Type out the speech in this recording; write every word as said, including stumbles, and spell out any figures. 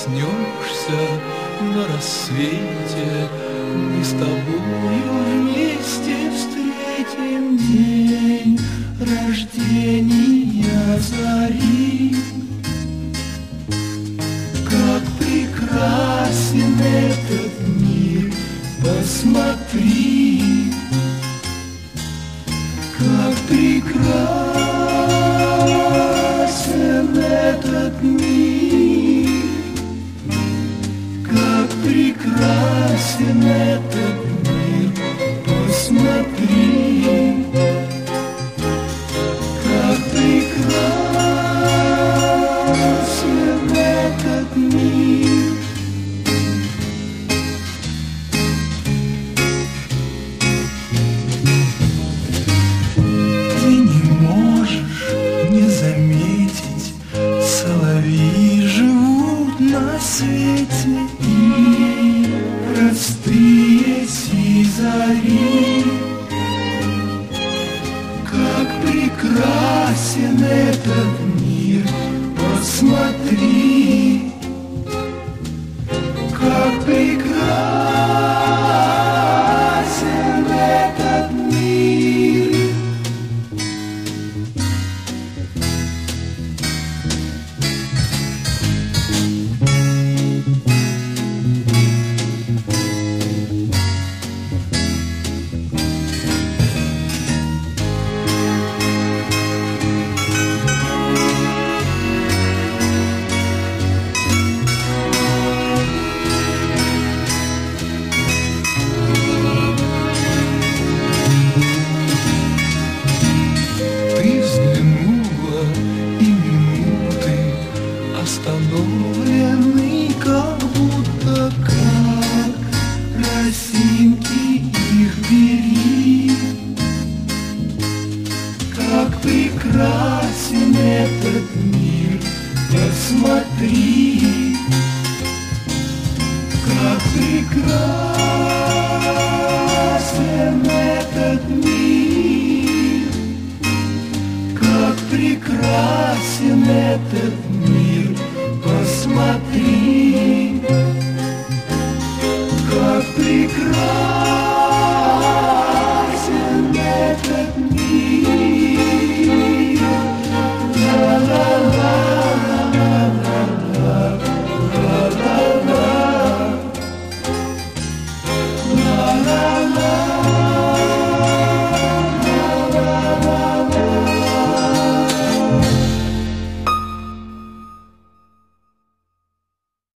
проснешься на рассвете, мы с тобою вместе встретим день рождения зари. Как прекрасен этот мир, посмотри, как прекрасен этот мир, как прекрасен этот мир, посмотри, как прекрасен этот мир. Ты не можешь не заметить, соловьи живут на свете, и простые сизари. Как прекрасен этот мир, посмотри, как прекрасен этот мир. Остановлены, как будто как росинки, их бери. Как прекрасен этот мир, посмотри, как прекрасен этот мир, как прекрасен этот мир, посмотри, как прекрасно.